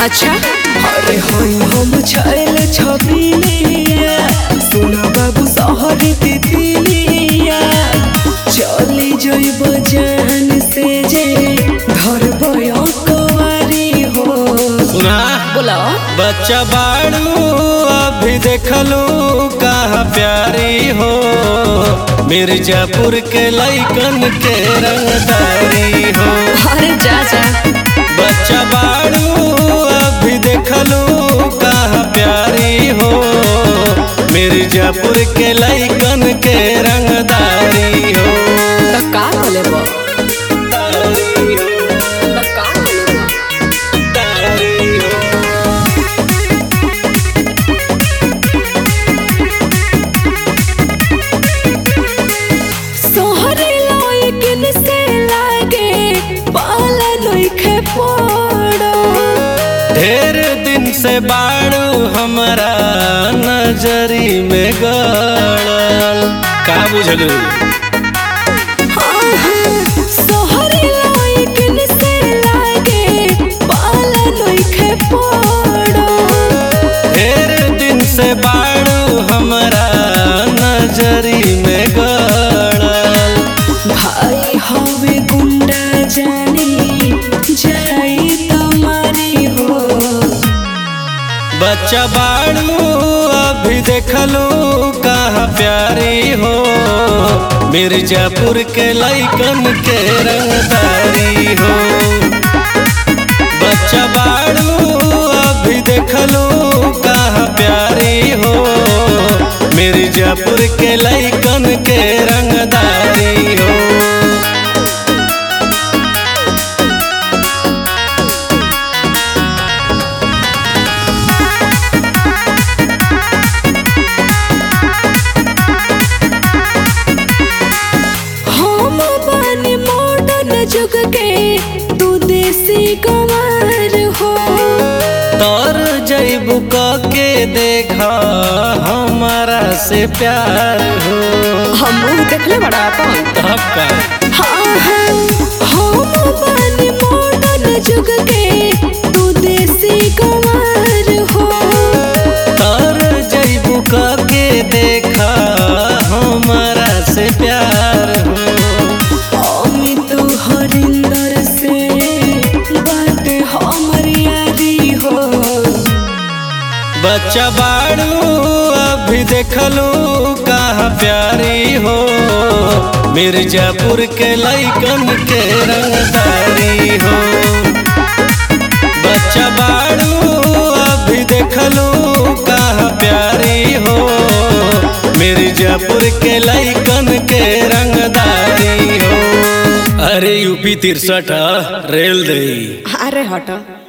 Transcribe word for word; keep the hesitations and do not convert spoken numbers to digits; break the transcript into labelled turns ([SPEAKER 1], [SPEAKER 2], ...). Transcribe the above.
[SPEAKER 1] अच्छा
[SPEAKER 2] अरे होई हम छैल छबिलिया सुन बाबू शहर के दिलिया चली जइब जान से जे धरबय कवारी हो।
[SPEAKER 3] सुना
[SPEAKER 1] बोला
[SPEAKER 3] बच्चा बाड़ू अभी देखलू कहाँ प्यारी हो मिर्जापुर के लइकन के रंगदारी हो।
[SPEAKER 1] अरे जा जा
[SPEAKER 3] बच्चा बाड़ू अभी देखलू कहाँ प्यारी हो मिर्जापुर के लइकन के रंगदारी हो।
[SPEAKER 1] तो का बोले बो
[SPEAKER 3] तारी हो,
[SPEAKER 1] तो का बोले बो
[SPEAKER 3] तारी हो।
[SPEAKER 2] सोहरे लइकन से लागे पाला नइखे पड़ो।
[SPEAKER 3] ढेर दिन से बाड़ू हमरा नजरी में गड़ल का बुझलू।
[SPEAKER 2] सोहरे लइकन से लागे पाला नइखे पड़ो।
[SPEAKER 3] ढेर दिन से बाड़ू हमरा नजरी में गड़ल
[SPEAKER 2] भाई हवे गुंडा जानी जाई तुम्हारी हो।
[SPEAKER 3] बच्चा बाड़ू अभी देखलू कहाँ प्यारी हो मिर्जापुर के लइकन के रंगदारी हो। बच्चा बाड़ू अभी देखलू कहाँ प्यारी हो मिर्जापुर के लइकन के रंगदारी हो।
[SPEAKER 2] हम बानी मॉडर्न जुग के तू देसी गंवार हो।
[SPEAKER 3] तोर जैबू के देखा हमारा से प्यार हो।
[SPEAKER 1] हम मुंह देखले बड़ा अपन
[SPEAKER 3] तब का
[SPEAKER 2] हाँ हाँ हम बानी मॉडर्न जुग के तू देसी गंवार हो।
[SPEAKER 3] तोर जैबू के देखा हमारा से प्यार हो।
[SPEAKER 2] अमित हरिंदर से बात हमर यारी हो।
[SPEAKER 3] बच्चा बाड़ू अभी देखलू कहाँ प्यारी हो मिर्जापुर के लइकन के रंगदारी हो। बच्चा बाड़ू अभी देखलू कहाँ प्यारी हो मिर्जापुर के लइकन के रंगदारी हो। अरे यूपी तिरसठ रेल दे।
[SPEAKER 1] अरे हट।